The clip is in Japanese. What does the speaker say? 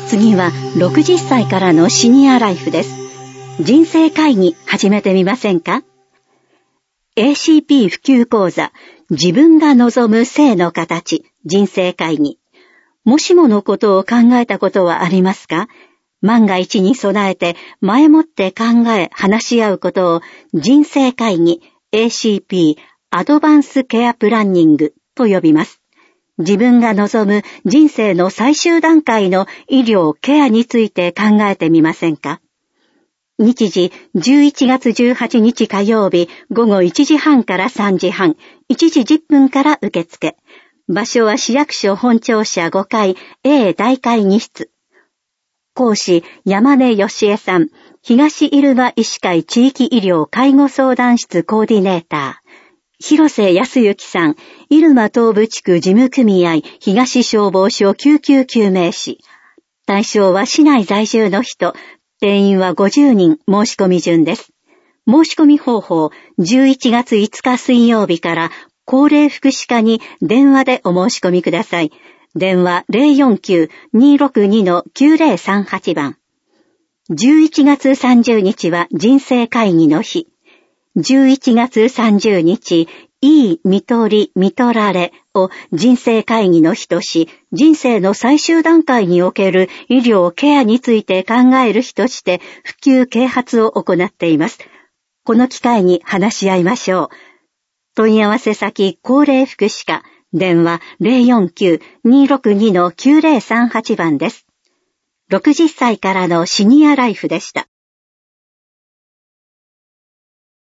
次は60歳からのシニアライフです。人生会議始めてみませんか？ ACP 普及講座、自分が望む性の形、人生会議。もしものことを考えたことはありますか？万が一に備えて前もって考え話し合うことを人生会議 ACP アドバンスケアプランニングと呼びます。自分が望む人生の最終段階の医療ケアについて考えてみませんか？日時11月18日火曜日午後1時半から3時半、1時10分から受付。場所は市役所本庁舎5階 A 大会議室。講師山根義恵さん、東入間医師会地域医療介護相談室コーディネーター。広瀬康之さん、入間東部地区事務組合東消防署救急救命士。対象は市内在住の人。定員は50人申し込み順です。申し込み方法、11月5日水曜日から高齢福祉課に電話でお申し込みください。電話 049-262-9038 番。11月30日は人生会議の日。11月30日、いい看取り看取られを人生会議の日とし、人生の最終段階における医療ケアについて考える日として普及啓発を行っています。この機会に話し合いましょう。問い合わせ先高齢福祉課、電話 049-262-9038 番です。60歳からのシニアライフでした。